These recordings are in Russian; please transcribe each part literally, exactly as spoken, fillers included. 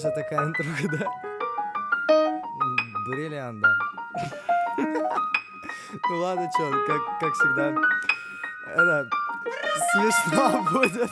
Хорошая такая интруха, да? Бриллиант, да. Ну ладно, чё, как, как всегда. Это смешно будет.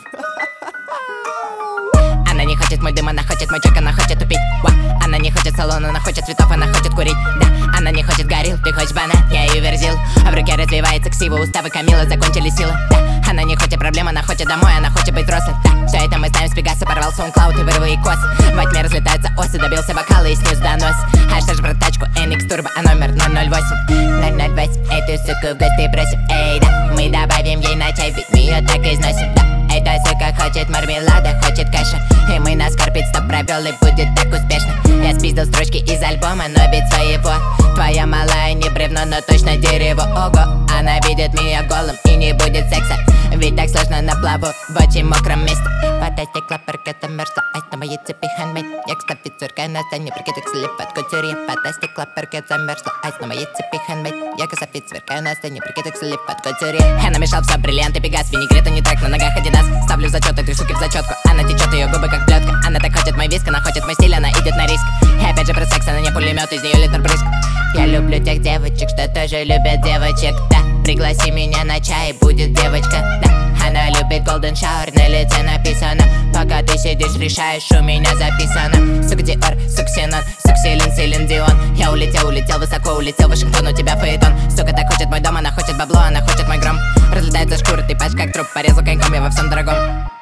Она не хочет мой дым, она хочет мой чек, она хочет тупить. Ва. Она не хочет салон, она хочет цветов, она хочет курить. Да, она не хочет горил, ты хочешь банан, я ее верзил. А в руке развивается ксива, уставы Камила, закончили силы. Да, она не хочет проблем, она хочет домой, она хочет быть взрослой. Да, все это мы знаем с Пегаса, порвал SoundCloud и вырвы и косы. Во тьме разлетаются осы, добился бокала и снизу донос. Аж ж брат тачку, Эникс Турбо, а номер ноль ноль восемь. ноль ноль восемь, эту суку в гости бросим. Эй, да, мы добавим ей на чай, ведь мы ее так износим. Да, эта сука хочет мармелада, хочет каша. И мы на скорпит стоп провел, и будет так успешно. Я спиздил строчки из альбома, но ведь своего. Твоя малая не бревно, но точно дерево. Ого, она видит меня голым и не будет секса. Ведь так сложно на плаву в очень мокром месте. Вода стекла, паркета мерзла, айс на моей цепи хендмейд. Я, кстати, цуркаю на сцене, прикидок слив от кутюрье. Вода стекла, паркет замерзла, айс на моей цепи хендмейд. Я, кстати, цуркаю на сцене, прикидок слив от кутюрье. Я намешал все бриллианты, Пегас, винегрет, не трек, на ногах Адидас. Ставлю зачет этой суки в зачетку, она течет, ее губы как плетка. Она так хочет мой виск, она хочет мой стиль, она идет на риск. И опять же про секс, она не пулемет, из нее литр брызг. Я люблю тех девочек, что тоже любят девочек, да. Пригласи меня на чай, будет девочка, да. Она любит golden shower, на лице написано. Пока ты сидишь, решаешь, у меня записано. Сук Диор, сук Синон, сук Селин, Селин Дион. Я улетел, улетел высоко, улетел в Вашингтон, у тебя фаэтон. Сука так хочет мой дом, она хочет бабло, она хочет мой гром. Разлетается шкура, ты пачка как труп, порезал коньком, я во всем дорогом.